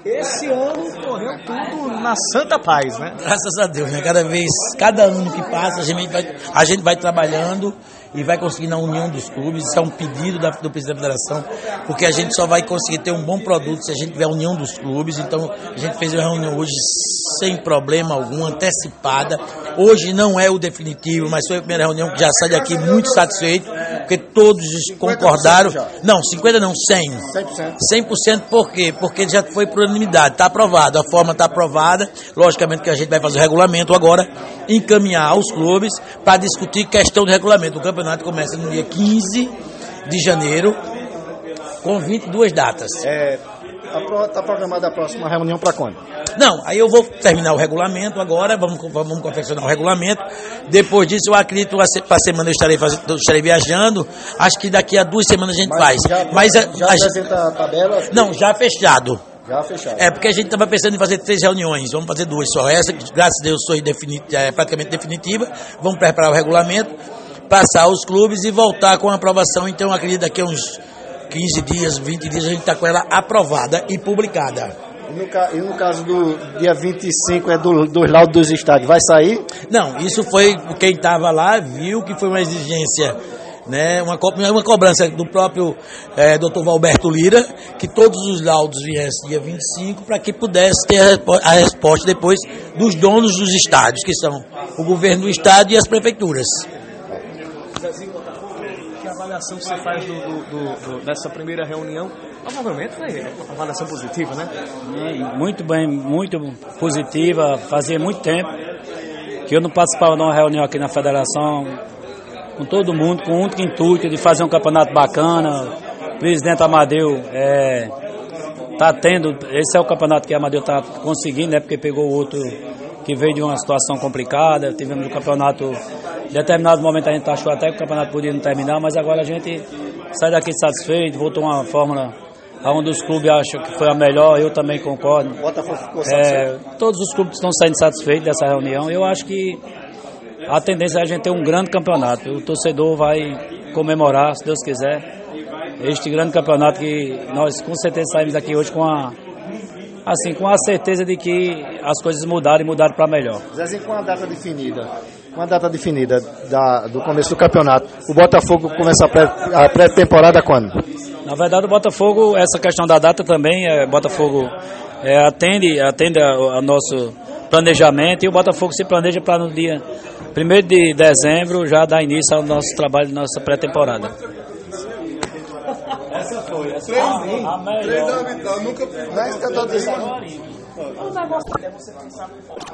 Esse ano correu tudo na santa paz, né? Graças a Deus, né? Cada ano que passa, a gente vai trabalhando e vai conseguir na união dos clubes. Isso é um pedido do presidente da federação, porque a gente só vai conseguir ter um bom produto se a gente tiver a união dos clubes. Então, a gente fez uma reunião hoje sem problema algum, antecipada. Hoje não é o definitivo, mas foi a primeira reunião que já sai daqui muito satisfeito, porque todos concordaram. Não, 50 não, 100. 100% por quê? Porque já foi por unanimidade, está aprovado, a forma está aprovada. Logicamente que a gente vai fazer o regulamento agora, encaminhar aos clubes para discutir questão de regulamento. O campeonato começa no dia 15 de janeiro, com 22 datas. Está programada a próxima reunião para quando? Não, aí eu vou terminar o regulamento agora, vamos confeccionar o regulamento. Depois disso, eu acredito, para a semana eu estarei viajando. Acho que daqui a 2 semanas a gente faz. Já apresenta a tabela? Não, já fechado. Já fechado. É porque a gente estava pensando em fazer 3 reuniões, vamos fazer 2 só. Essa, graças a Deus, foi praticamente definitiva. Vamos preparar o regulamento, passar aos clubes e voltar com a aprovação. Então, eu acredito que daqui a uns 15 dias, 20 dias, a gente está com ela aprovada e publicada. E no caso do dia 25 é dos laudos dos estádios, vai sair? Não, isso foi quem estava lá, viu que foi uma exigência, né, uma cobrança do próprio Dr. Valberto Lira, que todos os laudos viessem dia 25 para que pudesse ter a resposta depois dos donos dos estádios, que são o governo do estádio e as prefeituras. Que avaliação que você faz dessa primeira reunião? Provavelmente foi uma avaliação positiva, né? Muito bem, muito positiva. Fazia muito tempo que eu não participava de uma reunião aqui na federação com todo mundo, com o único intuito de fazer um campeonato bacana. O presidente Amadeu está tendo, esse é o campeonato que o Amadeu está conseguindo, né? Porque pegou o outro que veio de uma situação complicada. Tivemos um campeonato, em determinado momento a gente achou até que o campeonato podia não terminar, mas agora a gente sai daqui satisfeito, voltou uma fórmula onde os clubes acham que foi a melhor, eu também concordo. Botafogo ficou satisfeito. Todos os clubes estão saindo satisfeitos dessa reunião. Eu acho que a tendência é a gente ter um grande campeonato. O torcedor vai comemorar, se Deus quiser, este grande campeonato que nós com certeza saímos daqui hoje com a certeza de que as coisas mudaram e mudaram para melhor. Zezinho, com a data definida do começo do campeonato, o Botafogo começa a pré-temporada quando? Na verdade, o Botafogo, essa questão da data também, Botafogo atende ao nosso planejamento, e o Botafogo se planeja para no dia 1º de dezembro já dar início ao nosso trabalho, nossa pré-temporada. Essa foi. A melhor. Nunca.